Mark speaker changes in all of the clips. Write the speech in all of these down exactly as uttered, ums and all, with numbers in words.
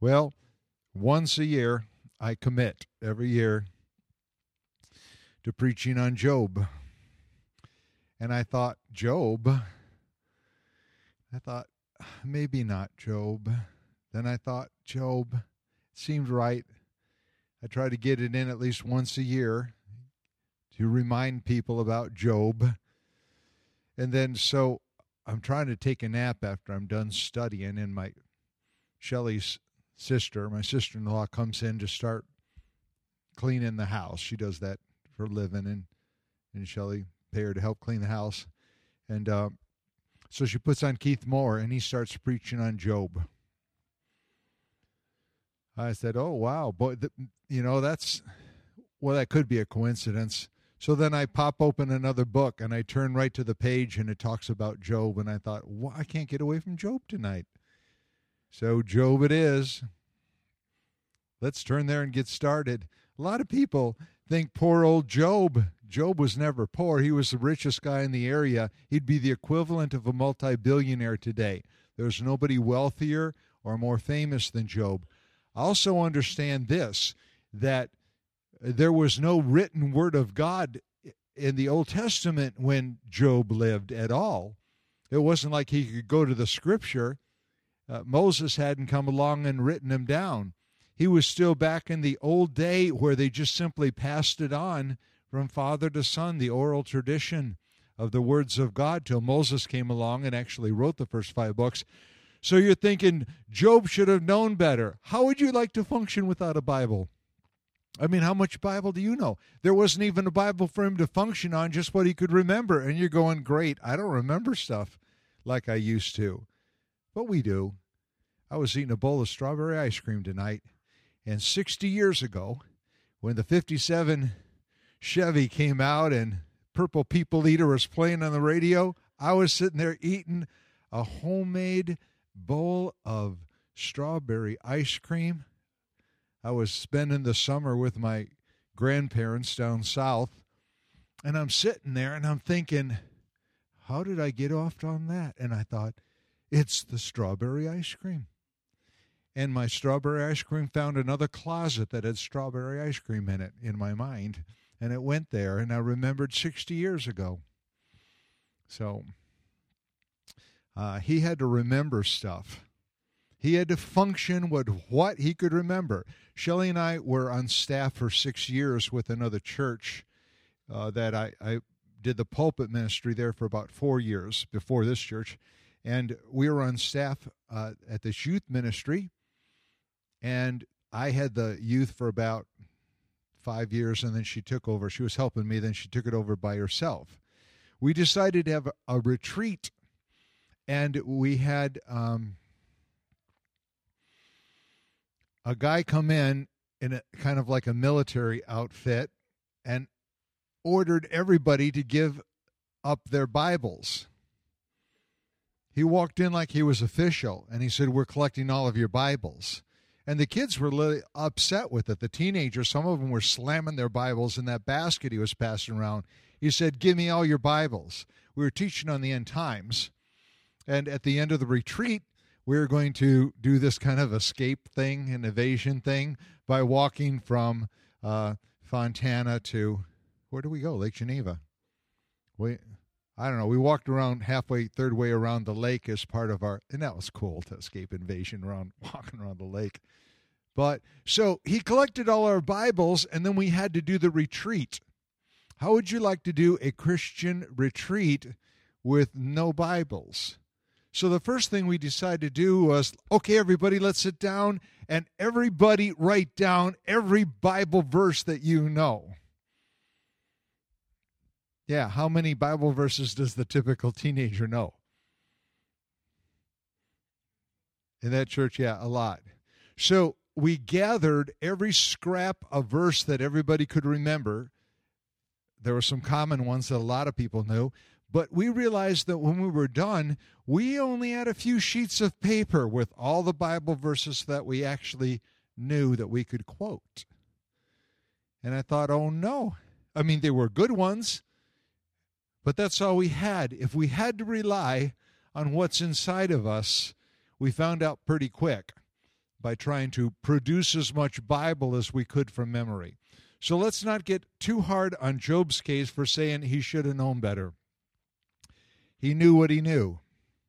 Speaker 1: Well, once a year, I commit every year to preaching on Job. And I thought, Job? I thought, maybe not Job. Then I thought, Job. It seemed right. I try to get it in at least once a year to remind people about Job. And then so I'm trying to take a nap after I'm done studying, and my Shelley's sister, my sister-in-law, comes in to start cleaning the house. She does that for a living, and, and Shelley pay her to help clean the house. And uh, so she puts on Keith Moore, and he starts preaching on Job. I said, oh, wow. Boy, the, you know, that's, well, that could be a coincidence. So then I pop open another book, and I turn right to the page, and it talks about Job. And I thought, well, I can't get away from Job tonight. So Job it is. Let's turn there and get started. A lot of people think poor old Job. Job was never poor. He was the richest guy in the area. He'd be the equivalent of a multi-billionaire today. There's nobody wealthier or more famous than Job. I also understand this, that there was no written word of God in the Old Testament when Job lived at all. It wasn't like he could go to the Scripture. Uh, Moses hadn't come along and written them down. He was still back in the old day where they just simply passed it on from father to son, the oral tradition of the words of God, till Moses came along and actually wrote the first five books. So you're thinking, Job should have known better. How would you like to function without a Bible? I mean, how much Bible do you know? There wasn't even a Bible for him to function on, just what he could remember. And you're going, great, I don't remember stuff like I used to. But we do. I was eating a bowl of strawberry ice cream tonight. And sixty years ago, when the fifty-seven Chevy came out and Purple People Eater was playing on the radio, I was sitting there eating a homemade bowl of strawberry ice cream. I was spending the summer with my grandparents down south, and I'm sitting there and I'm thinking, how did I get off on that? And I thought, it's the strawberry ice cream. And my strawberry ice cream found another closet that had strawberry ice cream in it in my mind, and it went there, and I remembered sixty years ago. So uh, he had to remember stuff. He had to function with what he could remember. Shelley and I were on staff for six years with another church uh, that I, I did the pulpit ministry there for about four years before this church. And we were on staff uh, at this youth ministry. And I had the youth for about five years, and then she took over. She was helping me, then she took it over by herself. We decided to have a, a retreat, and we had um, a guy come in in a kind of like a military outfit and ordered everybody to give up their Bibles. He walked in like he was official, and he said, we're collecting all of your Bibles. And the kids were really upset with it. The teenagers, some of them were slamming their Bibles in that basket he was passing around. He said, give me all your Bibles. We were teaching on the end times. And at the end of the retreat, we were going to do this kind of escape thing, an evasion thing, by walking from uh, Fontana to, where do we go? Lake Geneva. We, I don't know. We walked around halfway, third way around the lake as part of our, and that was cool to escape invasion around, walking around the lake. But so he collected all our Bibles, and then we had to do the retreat. How would you like to do a Christian retreat with no Bibles? So the first thing we decided to do was, okay, everybody, let's sit down, and everybody write down every Bible verse that you know. Yeah, how many Bible verses does the typical teenager know? In that church, yeah, a lot. So we gathered every scrap of verse that everybody could remember. There were some common ones that a lot of people knew. But we realized that when we were done, we only had a few sheets of paper with all the Bible verses that we actually knew that we could quote. And I thought, oh, no. I mean, they were good ones, but that's all we had. If we had to rely on what's inside of us, we found out pretty quick by trying to produce as much Bible as we could from memory. So let's not get too hard on Job's case for saying he should have known better. He knew what he knew.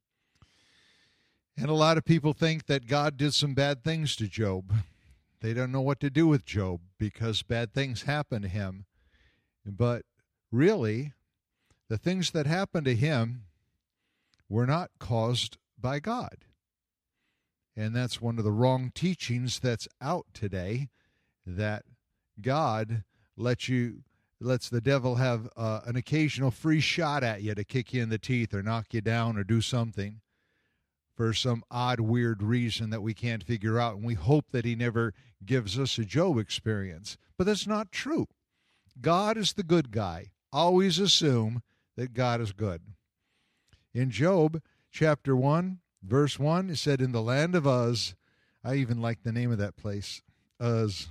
Speaker 1: And a lot of people think that God did some bad things to Job. They don't know what to do with Job because bad things happened to him. But really, the things that happened to him were not caused by God. And that's one of the wrong teachings that's out today, that God lets you lets the devil have uh, an occasional free shot at you to kick you in the teeth or knock you down or do something for some odd, weird reason that we can't figure out. And we hope that he never gives us a Job experience. But that's not true. God is the good guy. Always assume that God is good. In Job chapter one, verse one, it said, in the land of Uz, I even like the name of that place, Uz,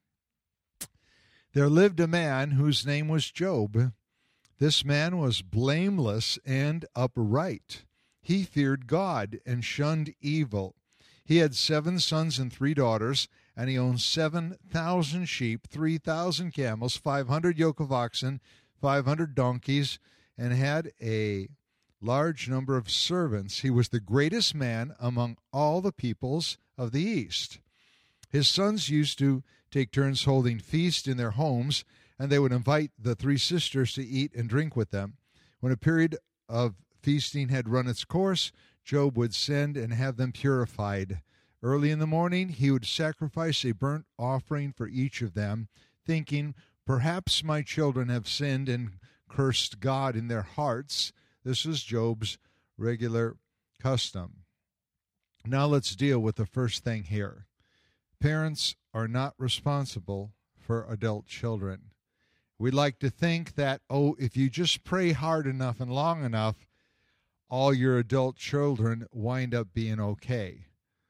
Speaker 1: there lived a man whose name was Job. This man was blameless and upright. He feared God and shunned evil. He had seven sons and three daughters, and he owned seven thousand sheep, three thousand camels, five hundred yoke of oxen, five hundred donkeys, and had a large number of servants. He was the greatest man among all the peoples of the East. His sons used to take turns holding feast in their homes, and they would invite the three sisters to eat and drink with them. When a period of feasting had run its course, Job would send and have them purified. Early in the morning, he would sacrifice a burnt offering for each of them, thinking, perhaps my children have sinned and cursed God in their hearts. This is Job's regular custom. Now let's deal with the first thing here. Parents are not responsible for adult children. We like to think that, oh, if you just pray hard enough and long enough, all your adult children wind up being okay,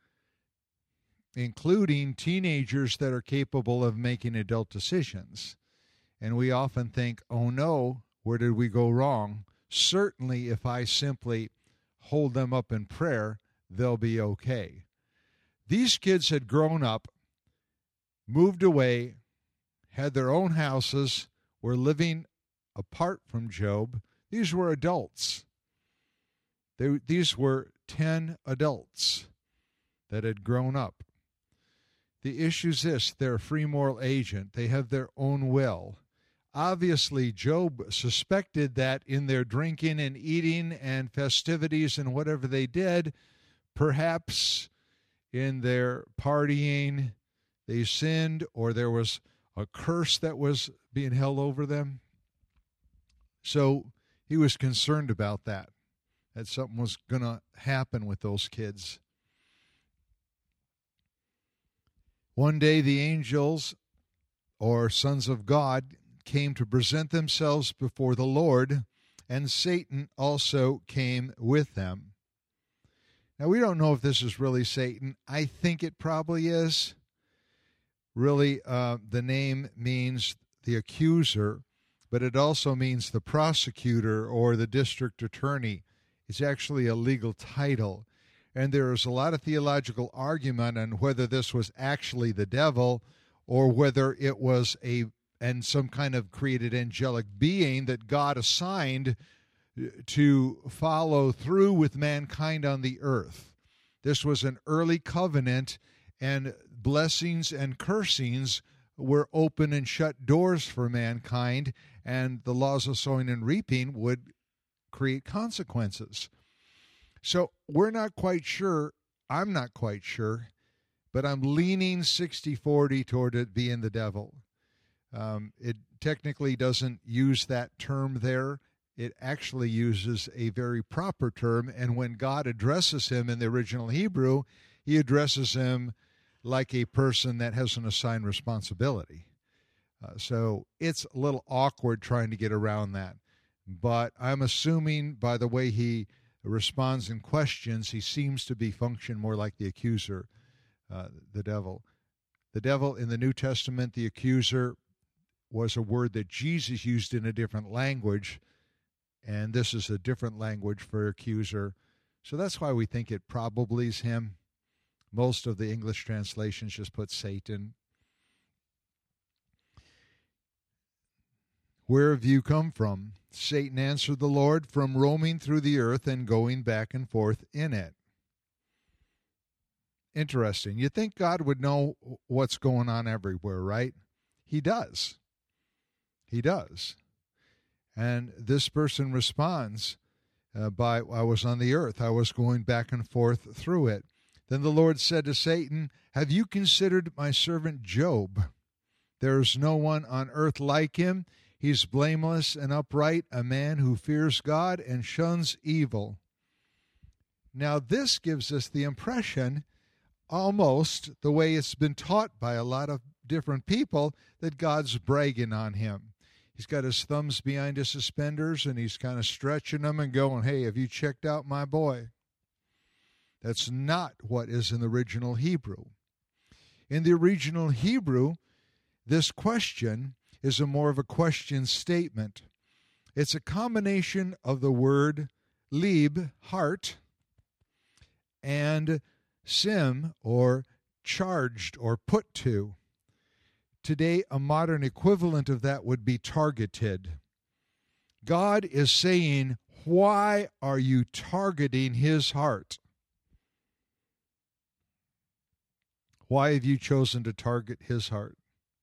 Speaker 1: including teenagers that are capable of making adult decisions. And we often think, oh no, where did we go wrong? Certainly, if I simply hold them up in prayer, they'll be okay. These kids had grown up, moved away, had their own houses, were living apart from Job. These were adults. They, these were ten adults that had grown up. The issue is this: they're a free moral agent. They have their own will. Obviously, Job suspected that in their drinking and eating and festivities and whatever they did, perhaps in their partying, they sinned, or there was a curse that was being held over them. So he was concerned about that, that something was going to happen with those kids. One day the angels, or sons of God, came to present themselves before the Lord, and Satan also came with them. Now, we don't know if this is really Satan. I think it probably is. Really, uh, the name means the accuser, but it also means the prosecutor or the district attorney. It's actually a legal title. And there is a lot of theological argument on whether this was actually the devil or whether it was a and some kind of created angelic being that God assigned to follow through with mankind on the earth. This was an early covenant, and blessings and cursings were open and shut doors for mankind, and the laws of sowing and reaping would create consequences. So we're not quite sure, I'm not quite sure, but I'm leaning sixty forty toward it being the devil. Um, it technically doesn't use that term there. It actually uses a very proper term, and when God addresses him in the original Hebrew, he addresses him like a person that has an assigned responsibility. Uh, so it's a little awkward trying to get around that. But I'm assuming by the way he responds in questions, he seems to be function more like the accuser, uh, the devil. The devil in the New Testament, the accuser, was a word that Jesus used in a different language, and this is a different language for accuser. So that's why we think it probably is him. Most of the English translations just put Satan. Where have you come from? Satan answered the Lord, from roaming through the earth and going back and forth in it. Interesting. You think God would know what's going on everywhere, right? He does. He does. And this person responds uh, by, I was on the earth. I was going back and forth through it. Then the Lord said to Satan, have you considered my servant Job? There is no one on earth like him. He's blameless and upright, a man who fears God and shuns evil. Now this gives us the impression, almost the way it's been taught by a lot of different people, that God's bragging on him. He's got his thumbs behind his suspenders, and he's kind of stretching them and going, hey, have you checked out my boy? That's not what is in the original Hebrew. In the original Hebrew, this question is a more of a question statement. It's a combination of the word lib, heart, and sim, or charged or put to. Today, a modern equivalent of that would be targeted. God is saying, why are you targeting his heart? Why have you chosen to target his heart?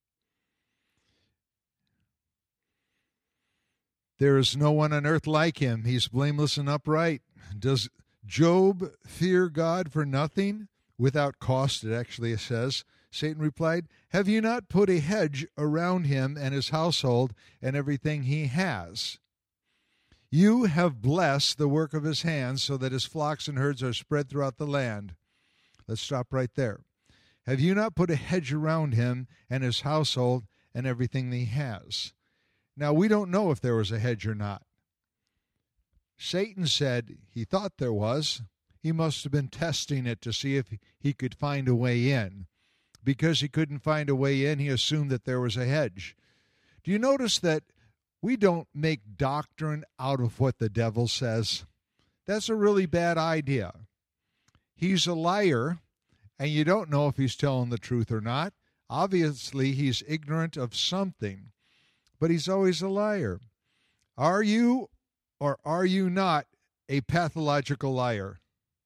Speaker 1: There is no one on earth like him. He's blameless and upright. Does Job fear God for nothing? Without cost, it actually says. Satan replied, have you not put a hedge around him and his household and everything he has? You have blessed the work of his hands so that his flocks and herds are spread throughout the land. Let's stop right there. Have you not put a hedge around him and his household and everything he has? Now, we don't know if there was a hedge or not. Satan said he thought there was. He must have been testing it to see if he could find a way in. Because he couldn't find a way in, he assumed that there was a hedge. Do you notice that we don't make doctrine out of what the devil says? That's a really bad idea. He's a liar, and you don't know if he's telling the truth or not. Obviously, he's ignorant of something, but he's always a liar. Are you or are you not a pathological liar?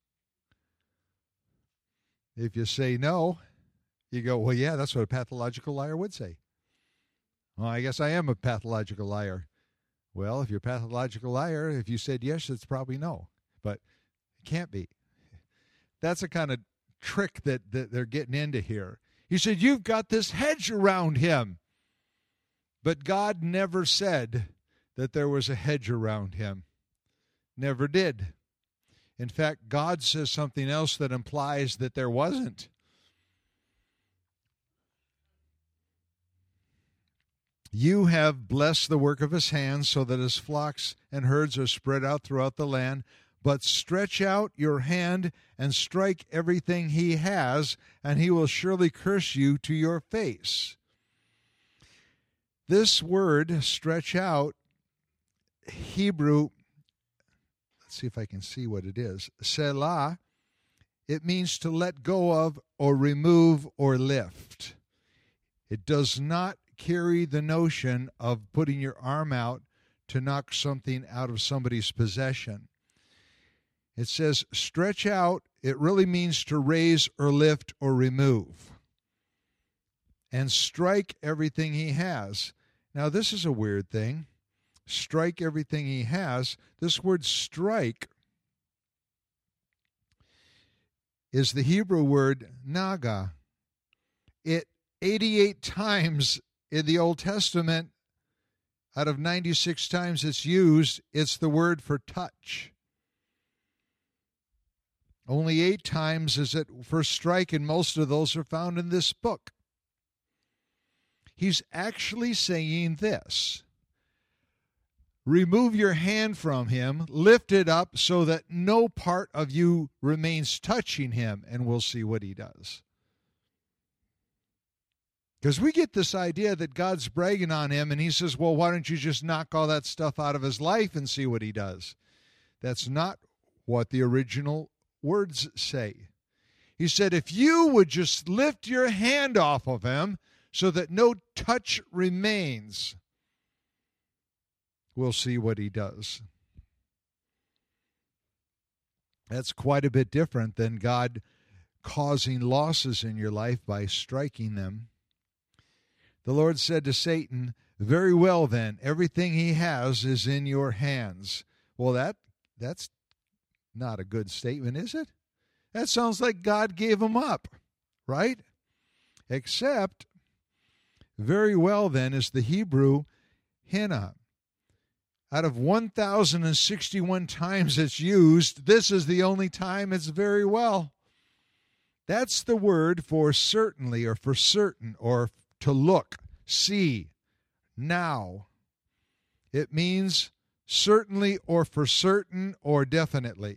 Speaker 1: If you say no, you go, well, yeah, that's what a pathological liar would say. Well, I guess I am a pathological liar. Well, if you're a pathological liar, if you said yes, it's probably no. But it can't be. That's a kind of trick that, that they're getting into here. He said, you've got this hedge around him. But God never said that there was a hedge around him. Never did. In fact, God says something else that implies that there wasn't. You have blessed the work of his hands so that his flocks and herds are spread out throughout the land. But stretch out your hand and strike everything he has, and he will surely curse you to your face. This word, stretch out, Hebrew, let's see if I can see what it is. Selah, it means to let go of or remove or lift. It does not carry the notion of putting your arm out to knock something out of somebody's possession. It says stretch out. It really means to raise or lift or remove. And strike everything he has. Now, this is a weird thing. Strike everything he has. This word strike is the Hebrew word naga. It eighty-eight times in the Old Testament, out of ninety-six times it's used, it's the word for touch. Only eight times is it for strike, and most of those are found in this book. He's actually saying this. Remove your hand from him, lift it up so that no part of you remains touching him, and we'll see what he does. Because we get this idea that God's bragging on him, and he says, well, why don't you just knock all that stuff out of his life and see what he does? That's not what the original words say. He said, if you would just lift your hand off of him so that no touch remains, we'll see what he does. That's quite a bit different than God causing losses in your life by striking them. The Lord said to Satan, very well then, everything he has is in your hands. Well, that that's not a good statement, is it? That sounds like God gave him up, right? Except, very well then is the Hebrew hina. Out of one thousand sixty-one times it's used, this is the only time it's very well. That's the word for certainly or for certain or to look, see, now. It means certainly or for certain or definitely.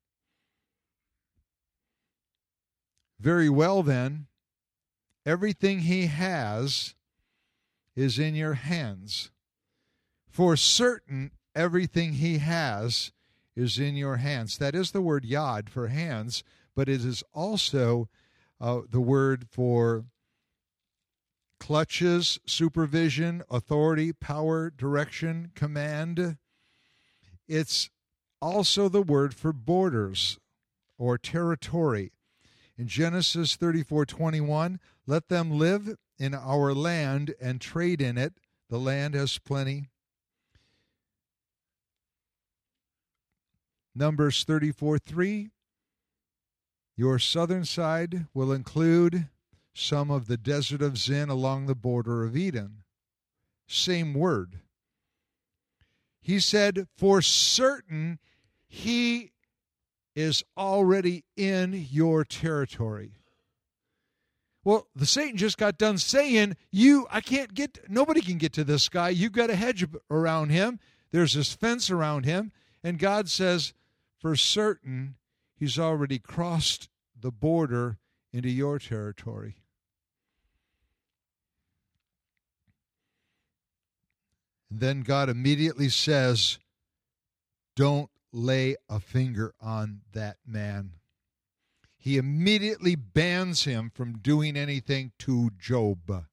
Speaker 1: Very well then, everything he has is in your hands. For certain, everything he has is in your hands. That is the word yad for hands, but it is also uh, the word for clutches, supervision, authority, power, direction, command. It's also the word for borders or territory. In Genesis thirty-four twenty-one, let them live in our land and trade in it. The land has plenty. Numbers thirty-four three, your southern side will include some of the desert of Zin along the border of Eden. Same word. He said, for certain, he is already in your territory. Well, the Satan just got done saying, you, I can't get, nobody can get to this guy. You've got a hedge around him. There's this fence around him. And God says, for certain, he's already crossed the border into your territory. And then God immediately says, don't lay a finger on that man. He immediately bans him from doing anything to Job.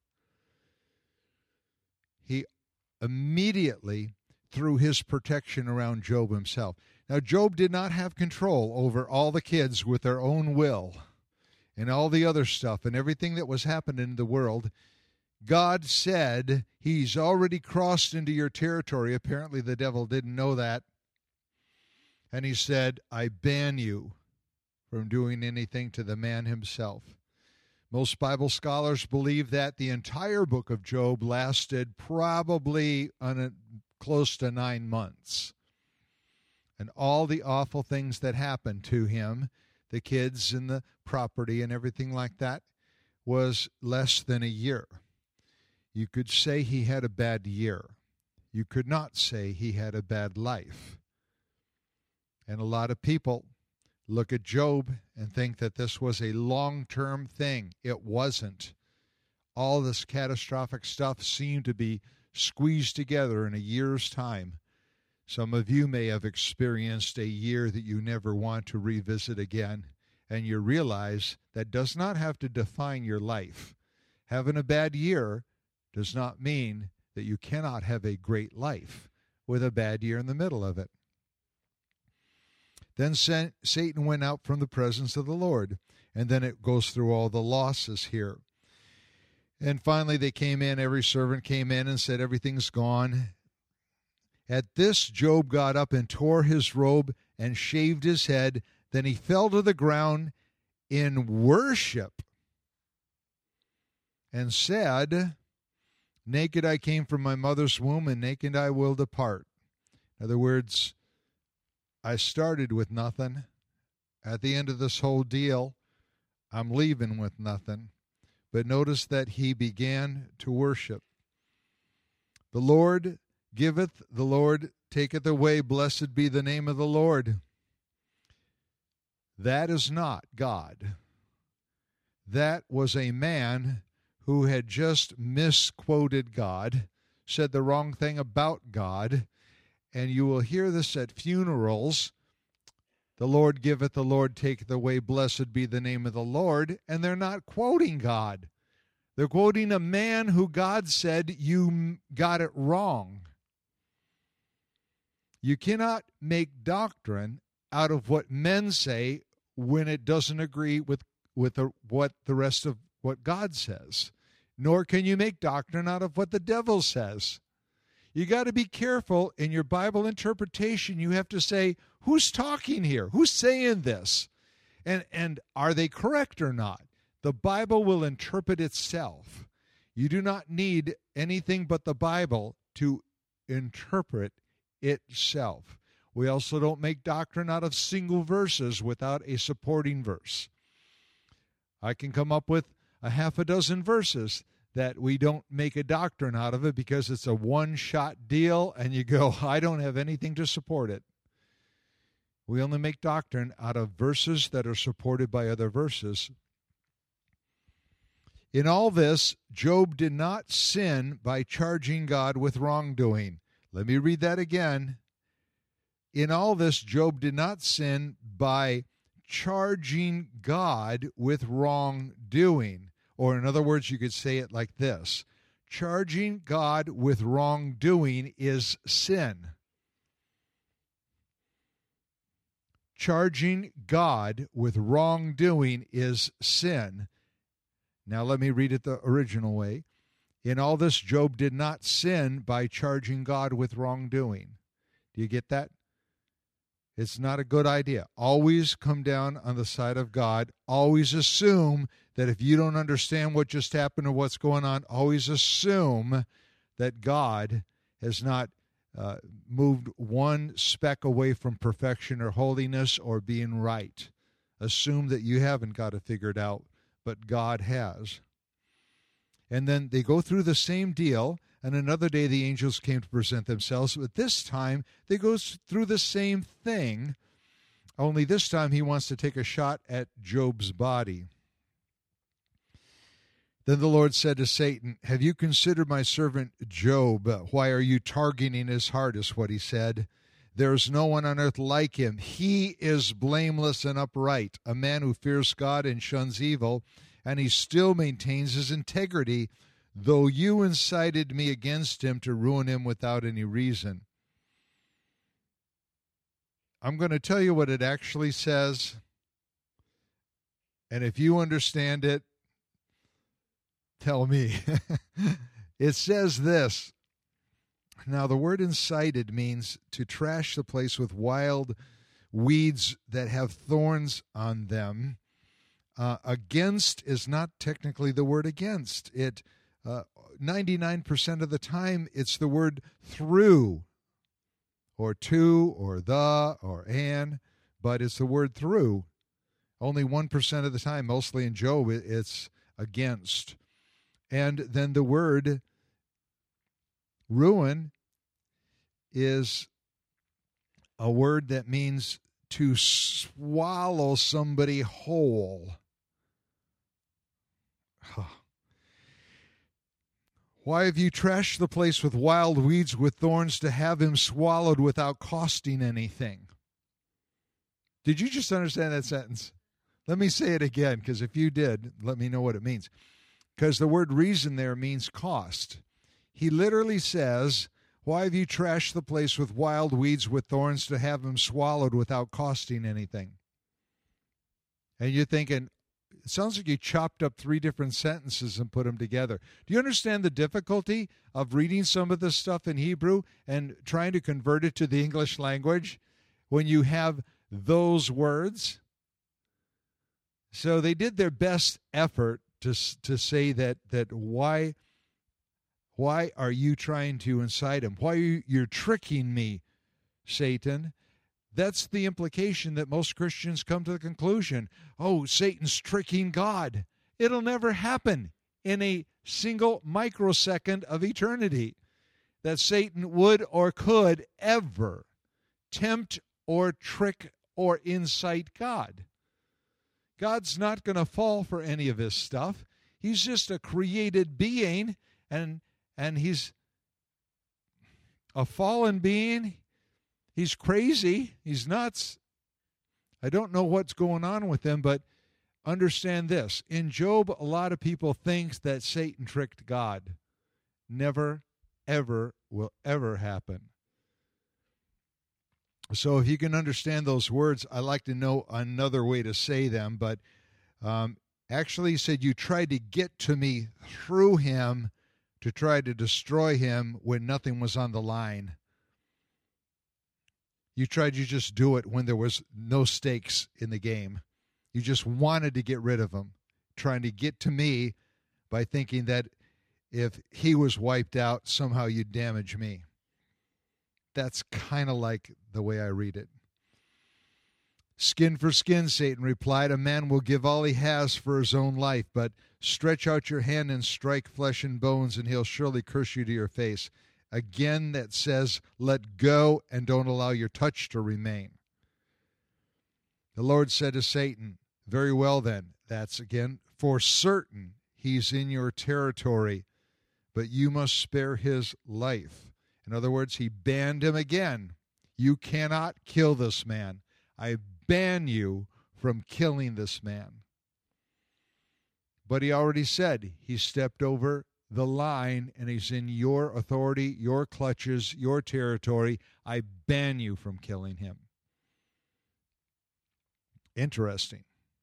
Speaker 1: He immediately threw his protection around Job himself. Now, Job did not have control over all the kids with their own will and all the other stuff and everything that was happening in the world. God said, he's already crossed into your territory. Apparently, the devil didn't know that. And he said, I ban you from doing anything to the man himself. Most Bible scholars believe that the entire book of Job lasted probably on a, close to nine months. And all the awful things that happened to him, the kids and the property and everything like that, was less than a year. You could say he had a bad year. You could not say he had a bad life. And a lot of people look at Job and think that this was a long-term thing. It wasn't. All this catastrophic stuff seemed to be squeezed together in a year's time. Some of you may have experienced a year that you never want to revisit again, and you realize that does not have to define your life. Having a bad year does not mean that you cannot have a great life with a bad year in the middle of it. Then Satan went out from the presence of the Lord. And then it goes through all the losses here. And finally they came in, every servant came in and said, everything's gone. At this, Job got up and tore his robe and shaved his head. Then he fell to the ground in worship and said, naked I came from my mother's womb, and naked I will depart. In other words, I started with nothing. At the end of this whole deal, I'm leaving with nothing. But notice that he began to worship. The Lord giveth, the Lord taketh away. Blessed be the name of the Lord. That is not God. That was a man who had just misquoted God, said the wrong thing about God. And you will hear this at funerals. The Lord giveth, the Lord taketh away, blessed be the name of the Lord. And they're not quoting God. They're quoting a man who God said, you got it wrong. You cannot make doctrine out of what men say when it doesn't agree with, with the, what the rest of what God says. Nor can you make doctrine out of what the devil says. You got to be careful in your Bible interpretation. You have to say, who's talking here? Who's saying this? And, and are they correct or not? The Bible will interpret itself. You do not need anything but the Bible to interpret itself. We also don't make doctrine out of single verses without a supporting verse. I can come up with a half a dozen verses that we don't make a doctrine out of it because it's a one-shot deal, and you go, I don't have anything to support it. We only make doctrine out of verses that are supported by other verses. In all this, Job did not sin by charging God with wrongdoing. Let me read that again. In all this, Job did not sin by charging God with wrongdoing. Or in other words, you could say it like this. Charging God with wrongdoing is sin. Charging God with wrongdoing is sin. Now let me read it the original way. In all this, Job did not sin by charging God with wrongdoing. Do you get that? It's not a good idea. Always come down on the side of God. Always assume that if you don't understand what just happened or what's going on, always assume that God has not uh, moved one speck away from perfection or holiness or being right. Assume that you haven't got it figured out, but God has. And then they go through the same deal, and another day the angels came to present themselves, but this time they go through the same thing, only this time he wants to take a shot at Job's body. Then the Lord said to Satan, have you considered my servant Job? Why are you targeting his heart, is what he said. There is no one on earth like him. He is blameless and upright, a man who fears God and shuns evil, and he still maintains his integrity, though you incited me against him to ruin him without any reason. I'm going to tell you what it actually says, and if you understand it, tell me. It says this. Now, the word incited means to trash the place with wild weeds that have thorns on them. Uh, against is not technically the word against. It uh, ninety-nine percent of the time, it's the word through, or to, or the, or an, but it's the word through. Only one percent of the time, mostly in Job, it's against. And then the word ruin is a word that means to swallow somebody whole. Why have you trashed the place with wild weeds with thorns to have him swallowed without costing anything? Did you just understand that sentence? Let me say it again, because if you did, let me know what it means. Because the word reason there means cost. He literally says, why have you trashed the place with wild weeds with thorns to have him swallowed without costing anything? And you're thinking, it sounds like you chopped up three different sentences and put them together. Do you understand the difficulty of reading some of this stuff in Hebrew and trying to convert it to the English language when you have those words? So they did their best effort to to say that that why why are you trying to incite him? Why are you you're tricking me, Satan? That's the implication that most Christians come to the conclusion. Oh, Satan's tricking God. It'll never happen in a single microsecond of eternity that Satan would or could ever tempt or trick or incite God. God's not going to fall for any of this stuff. He's just a created being, and and he's a fallen being. He's crazy. He's nuts. I don't know what's going on with them, but understand this. In Job, a lot of people think that Satan tricked God. Never, ever will ever happen. So if you can understand those words, I like to know another way to say them, but um, actually he said, you tried to get to me through him to try to destroy him when nothing was on the line. You tried to just do it when there was no stakes in the game. You just wanted to get rid of him, trying to get to me by thinking that if he was wiped out, somehow you'd damage me. That's kind of like the way I read it. Skin for skin, Satan replied. A man will give all he has for his own life, but stretch out your hand and strike flesh and bones, and he'll surely curse you to your face. Again, that says, let go and don't allow your touch to remain. The Lord said to Satan, very well then, that's again, for certain he's in your territory, but you must spare his life. In other words, he banned him again. You cannot kill this man. I ban you from killing this man. But he already said he stepped over the line and he's in your authority, your clutches, your territory. I ban you from killing him. Interesting.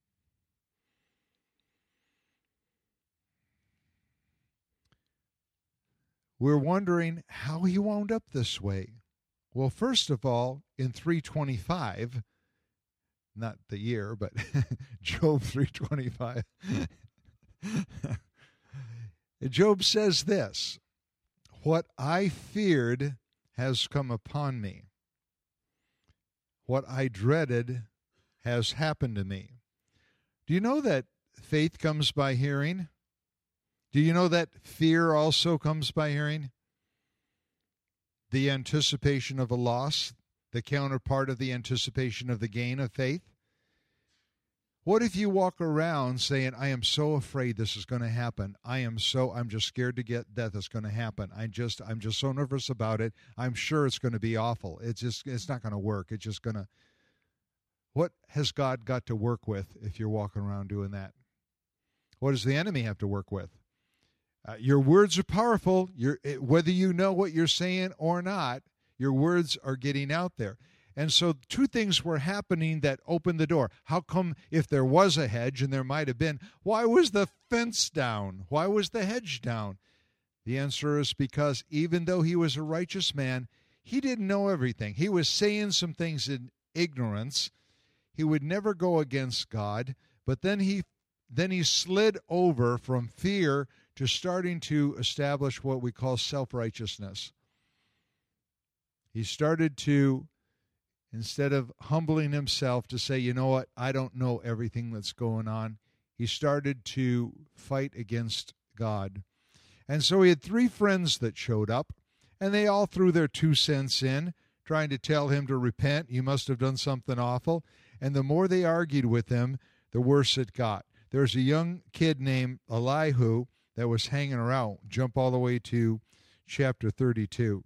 Speaker 1: We're wondering how he wound up this way. Well, first of all, in three twenty-five, not the year, but Job three twenty-five, Job says this, what I feared has come upon me. What I dreaded has happened to me. Do you know that faith comes by hearing? Do you know that fear also comes by hearing? The anticipation of a loss, the counterpart of the anticipation of the gain of faith. What if you walk around saying, I am so afraid this is going to happen. I am so, I'm just scared to get that it's going to happen. I just, I'm just so nervous about it. I'm sure it's going to be awful. It's just, it's not going to work. It's just going to, what has God got to work with if you're walking around doing that? What does the enemy have to work with? Uh, your words are powerful. You're, whether you know what you're saying or not, your words are getting out there. And so two things were happening that opened the door. How come if there was a hedge, and there might have been, why was the fence down? Why was the hedge down? The answer is because even though he was a righteous man, he didn't know everything. He was saying some things in ignorance. He would never go against God, but then he then he slid over from fear to starting to establish what we call self-righteousness. He started to, instead of humbling himself to say, you know what, I don't know everything that's going on, he started to fight against God. And so he had three friends that showed up, and they all threw their two cents in, trying to tell him to repent. You must have done something awful. And the more they argued with him, the worse it got. There's a young kid named Elihu that was hanging around. Jump all the way to chapter thirty-two.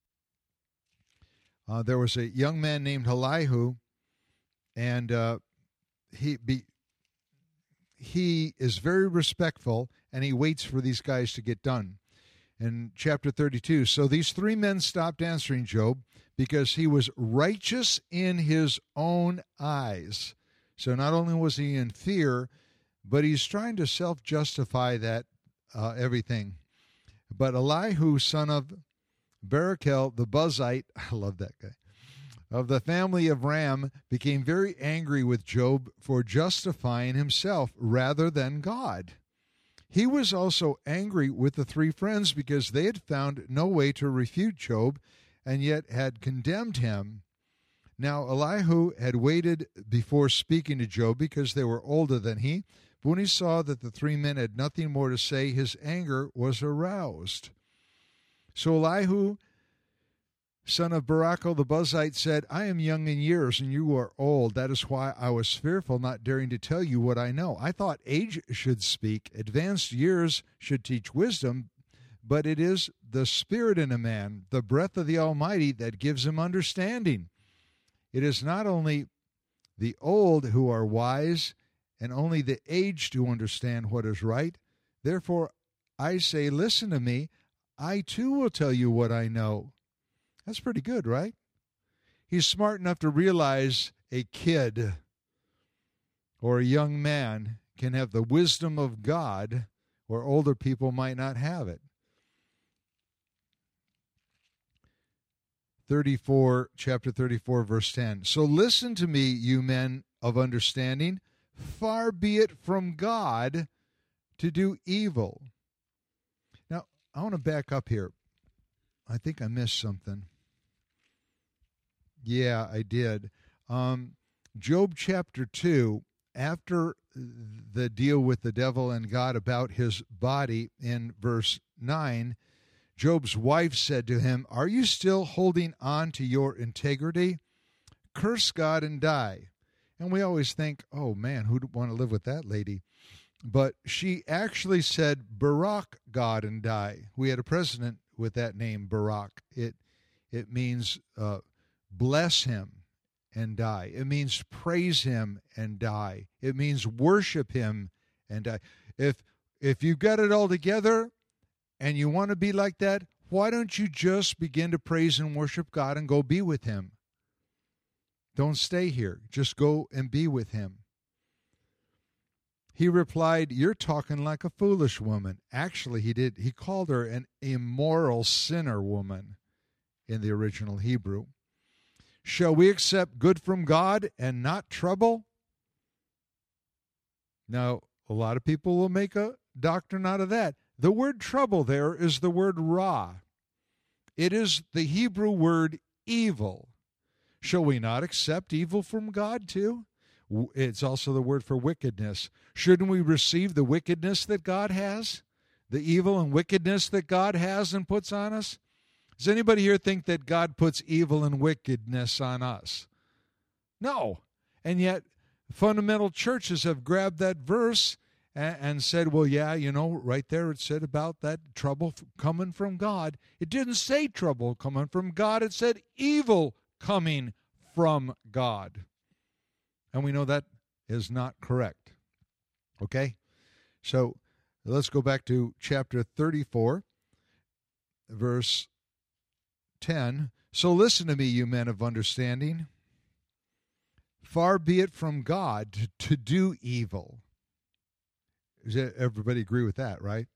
Speaker 1: Uh, there was a young man named Elihu, and uh, he be, he is very respectful, and he waits for these guys to get done. In chapter thirty-two, so these three men stopped answering Job because he was righteous in his own eyes. So not only was he in fear, but he's trying to self-justify that uh, everything. But Elihu, son of Barachel the Buzite, I love that guy, of the family of Ram, became very angry with Job for justifying himself rather than God. He was also angry with the three friends because they had found no way to refute Job and yet had condemned him. Now Elihu had waited before speaking to Job because they were older than he. But when he saw that the three men had nothing more to say, his anger was aroused. So Elihu, son of Barachel the Buzite, said, I am young in years, and you are old. That is why I was fearful, not daring to tell you what I know. I thought age should speak, advanced years should teach wisdom, but it is the spirit in a man, the breath of the Almighty, that gives him understanding. It is not only the old who are wise, and only the aged who understand what is right. Therefore, I say, listen to me. I too will tell you what I know. That's pretty good, right? He's smart enough to realize a kid or a young man can have the wisdom of God where older people might not have it. thirty-four, chapter thirty-four, verse ten. So listen to me, you men of understanding. Far be it from God to do evil. Now, I want to back up here. I think I missed something. Yeah, I did. Um, Job chapter two, after the deal with the devil and God about his body in verse nine, Job's wife said to him, are you still holding on to your integrity? Curse God and die. And we always think, oh man, who'd want to live with that lady? But she actually said, Barak God and die. We had a president with that name, Barak. It it means uh, bless him and die. It means praise him and die. It means worship him and die. If if you've got it all together and you want to be like that, why don't you just begin to praise and worship God and go be with him? Don't stay here. Just go and be with him. He replied, you're talking like a foolish woman. Actually, he did. He called her an immoral sinner woman in the original Hebrew. Shall we accept good from God and not trouble? Now, a lot of people will make a doctrine out of that. The word trouble there is the word ra. It is the Hebrew word evil. Shall we not accept evil from God too? It's also the word for wickedness. Shouldn't we receive the wickedness that God has? The evil and wickedness that God has and puts on us? Does anybody here think that God puts evil and wickedness on us? No. And yet, fundamental churches have grabbed that verse and, and said, well, yeah, you know, right there it said about that trouble coming from God. It didn't say trouble coming from God. It said evil coming from God. And we know that is not correct. Okay? So let's go back to chapter thirty-four, verse ten. So listen to me, you men of understanding. Far be it from God to, to do evil. Does everybody agree with that, right?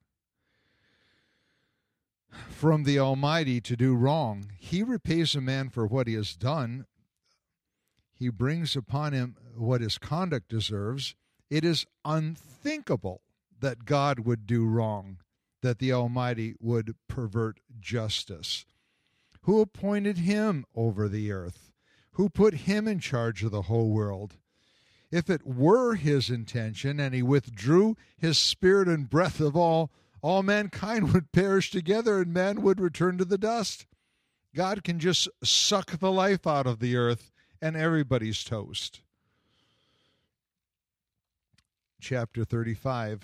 Speaker 1: From the Almighty to do wrong. He repays a man for what he has done. He brings upon him what his conduct deserves. It is unthinkable that God would do wrong, that the Almighty would pervert justice. Who appointed him over the earth? Who put him in charge of the whole world? If it were his intention, and he withdrew his spirit and breath of all, all mankind would perish together, and man would return to the dust. God can just suck the life out of the earth, and everybody's toast. Chapter thirty-five,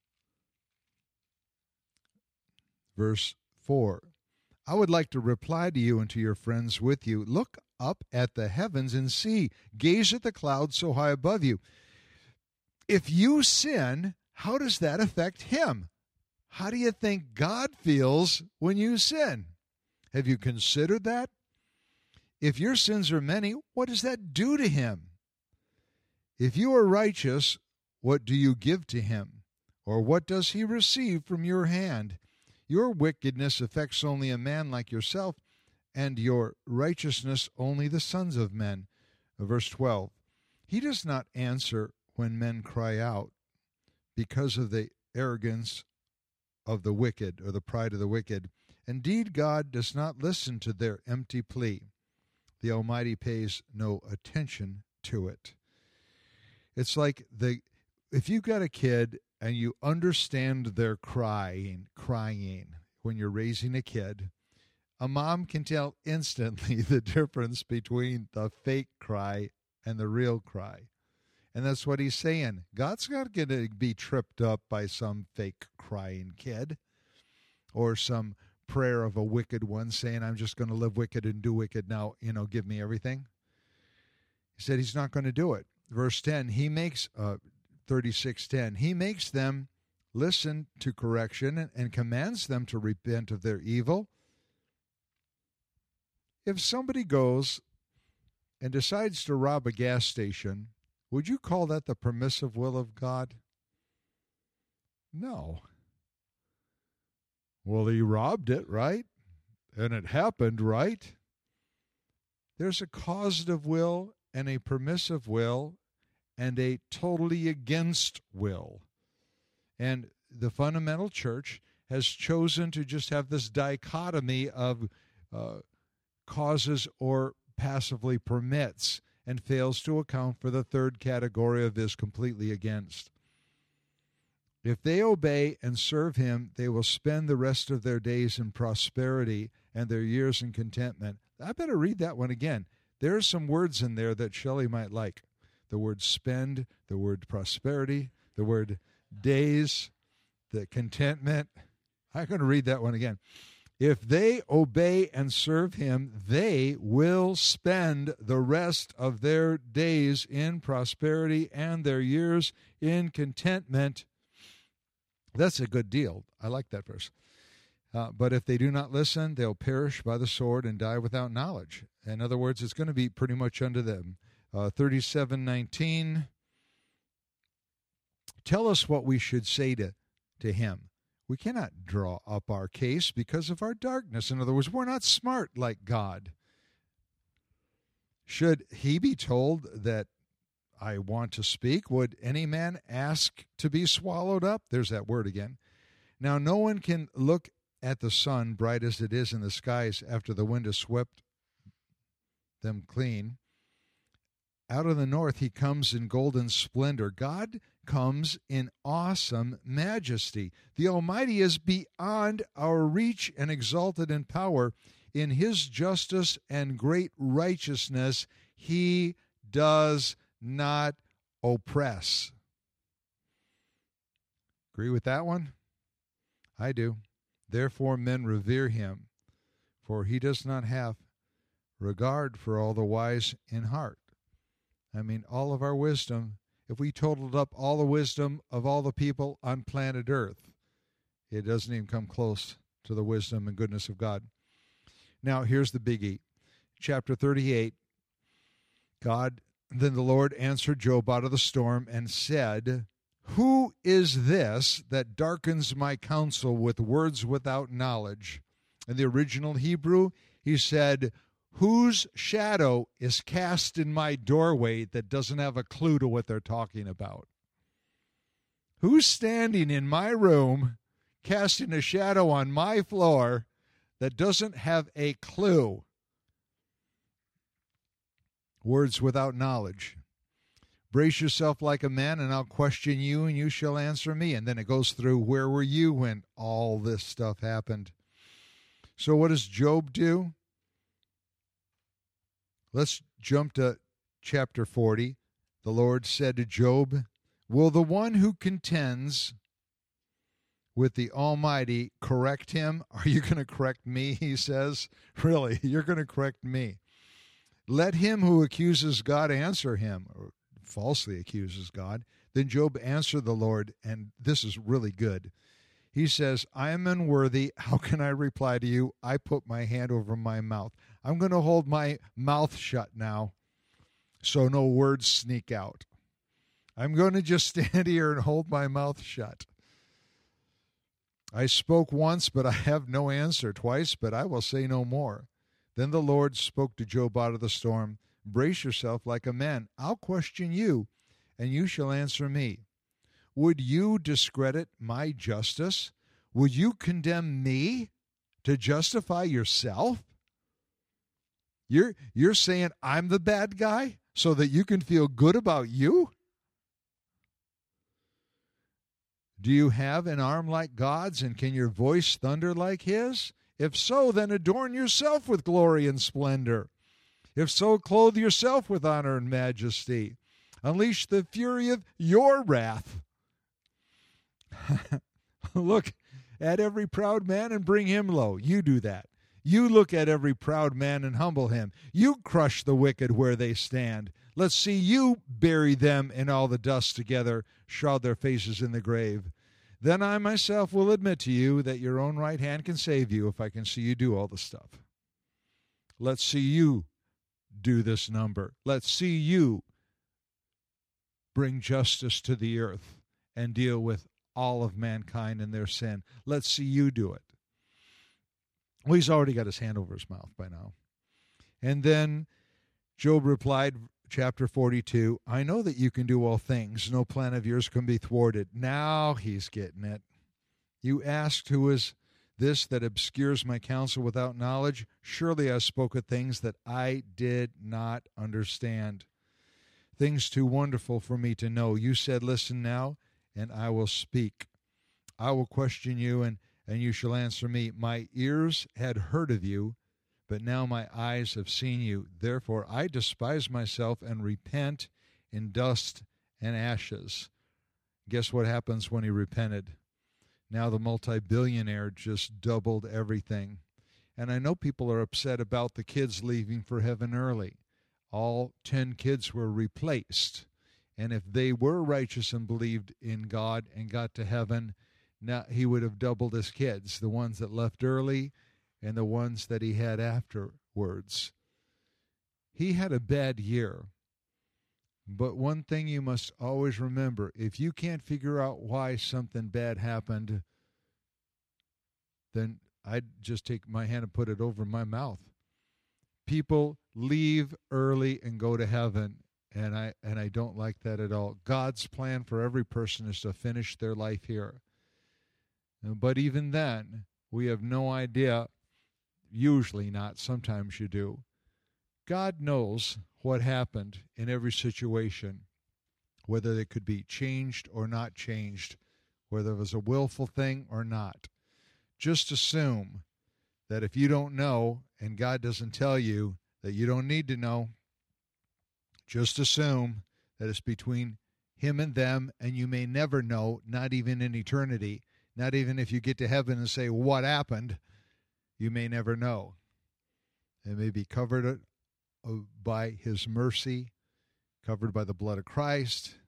Speaker 1: verse four. I would like to reply to you and to your friends with you. Look up at the heavens and see. Gaze at the clouds so high above you. If you sin, how does that affect him? How do you think God feels when you sin? Have you considered that? If your sins are many, what does that do to him? If you are righteous, what do you give to him? Or what does he receive from your hand? Your wickedness affects only a man like yourself, and your righteousness only the sons of men. Verse twelve. He does not answer when men cry out because of the arrogance of the wicked, or the pride of the wicked. Indeed, God does not listen to their empty plea. The Almighty pays no attention to it. It's like the if you've got a kid and you understand their crying, crying when you're raising a kid, a mom can tell instantly the difference between the fake cry and the real cry. And that's what he's saying. God's not going to be tripped up by some fake crying kid or some prayer of a wicked one saying, I'm just going to live wicked and do wicked now, you know, give me everything. He said he's not going to do it. Verse ten, he makes, uh, thirty-six ten, he makes them listen to correction and, and commands them to repent of their evil. If somebody goes and decides to rob a gas station, would you call that the permissive will of God? No. Well, he robbed it, right? And it happened, right? There's a causative will and a permissive will and a totally against will. And the fundamental church has chosen to just have this dichotomy of uh, causes or passively permits, and fails to account for the third category of is completely against. If they obey and serve him, they will spend the rest of their days in prosperity and their years in contentment. I better read that one again. There are some words in there that Shelley might like. The word spend, the word prosperity, the word days, the contentment. I'm going to read that one again. If they obey and serve him, they will spend the rest of their days in prosperity and their years in contentment. That's a good deal. I like that verse. Uh, but if they do not listen, they'll perish by the sword and die without knowledge. In other words, it's going to be pretty much unto them. Uh, thirty-seven nineteen. Tell us what we should say to, to him. We cannot draw up our case because of our darkness. In other words, we're not smart like God. Should he be told that I want to speak? Would any man ask to be swallowed up? There's that word again. Now, no one can look at the sun, bright as it is in the skies, after the wind has swept them clean. Out of the north he comes in golden splendor. God comes in awesome majesty. The Almighty is beyond our reach and exalted in power. In his justice and great righteousness, he does not oppress. Agree with that one? I do. Therefore men revere him, for he does not have regard for all the wise in heart. I mean, all of our wisdom, if we totaled up all the wisdom of all the people on planet Earth, it doesn't even come close to the wisdom and goodness of God. Now, here's the biggie. Chapter thirty-eight, God, then the Lord answered Job out of the storm and said, who is this that darkens my counsel with words without knowledge? In the original Hebrew, he said, whose shadow is cast in my doorway that doesn't have a clue to what they're talking about? Who's standing in my room casting a shadow on my floor that doesn't have a clue? Words without knowledge. Brace yourself like a man, and I'll question you, and you shall answer me. And then it goes through, where were you when all this stuff happened? So what does Job do? Let's jump to chapter forty. The Lord said to Job, will the one who contends with the Almighty correct him? Are you going to correct me, he says? Really, you're going to correct me. Let him who accuses God answer him, or falsely accuses God. Then Job answered the Lord, and this is really good. He says, I am unworthy. How can I reply to you? I put my hand over my mouth. I'm going to hold my mouth shut now so no words sneak out. I'm going to just stand here and hold my mouth shut. I spoke once, but I have no answer. Twice, but I will say no more. Then the Lord spoke to Job out of the storm. Brace yourself like a man. I'll question you, and you shall answer me. Would you discredit my justice? Would you condemn me to justify yourself? You're, you're saying I'm the bad guy so that you can feel good about you? Do you have an arm like God's, and can your voice thunder like his? If so, then adorn yourself with glory and splendor. If so, clothe yourself with honor and majesty. Unleash the fury of your wrath. Look at every proud man and bring him low. You do that. You look at every proud man and humble him. You crush the wicked where they stand. Let's see you bury them in all the dust together, shroud their faces in the grave. Then I myself will admit to you that your own right hand can save you if I can see you do all the stuff. Let's see you do this number. Let's see you bring justice to the earth and deal with all of mankind and their sin. Let's see you do it. Well, he's already got his hand over his mouth by now. And then Job replied, chapter forty-two, I know that you can do all things. No plan of yours can be thwarted. Now he's getting it. You asked, who is this that obscures my counsel without knowledge? Surely I spoke of things that I did not understand, things too wonderful for me to know. You said, listen now, and I will speak. I will question you, and, and you shall answer me. My ears had heard of you, but now my eyes have seen you. Therefore I despise myself and repent in dust and ashes. Guess what happens when he repented? Now the multi-billionaire just doubled everything. And I know people are upset about the kids leaving for heaven early. All ten kids were replaced. And if they were righteous and believed in God and got to heaven, now he would have doubled his kids, the ones that left early and the ones that he had afterwards. He had a bad year. But one thing you must always remember, if you can't figure out why something bad happened, then I'd just take my hand and put it over my mouth. People leave early and go to heaven, and I and I don't like that at all. God's plan for every person is to finish their life here. But even then, we have no idea, usually not, sometimes you do. God knows what happened in every situation, whether they could be changed or not changed, whether it was a willful thing or not. Just assume that if you don't know and God doesn't tell you that you don't need to know, just assume that it's between him and them, and you may never know, not even in eternity, not even if you get to heaven and say, what happened? You may never know. It may be covered by his mercy, covered by the blood of Christ.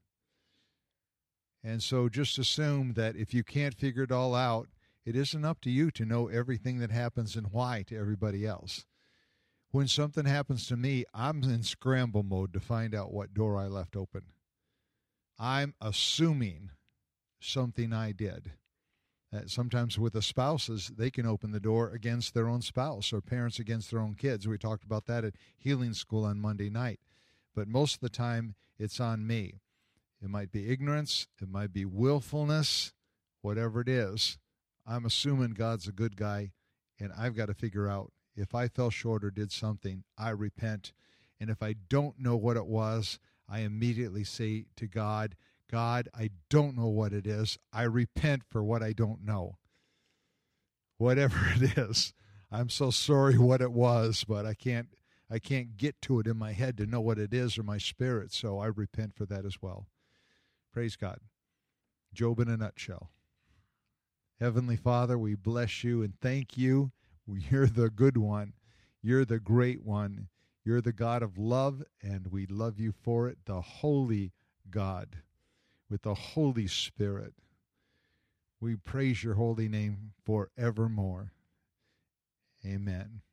Speaker 1: And so just assume that if you can't figure it all out, it isn't up to you to know everything that happens and why to everybody else. When something happens to me, I'm in scramble mode to find out what door I left open. I'm assuming something I did. Uh, sometimes with the spouses, they can open the door against their own spouse, or parents against their own kids. We talked about that at Healing School on Monday night. But most of the time, it's on me. It might be ignorance. It might be willfulness. Whatever it is, I'm assuming God's a good guy, and I've got to figure out if I fell short or did something, I repent. And if I don't know what it was, I immediately say to God, God, I don't know what it is. I repent for what I don't know. Whatever it is, I'm so sorry what it was, but I can't I can't get to it in my head to know what it is or my spirit, so I repent for that as well. Praise God. Job in a nutshell. Heavenly Father, we bless you and thank you. You're the good one. You're the great one. You're the God of love, and we love you for it, the holy God, with the Holy Spirit. We praise your holy name forevermore. Amen.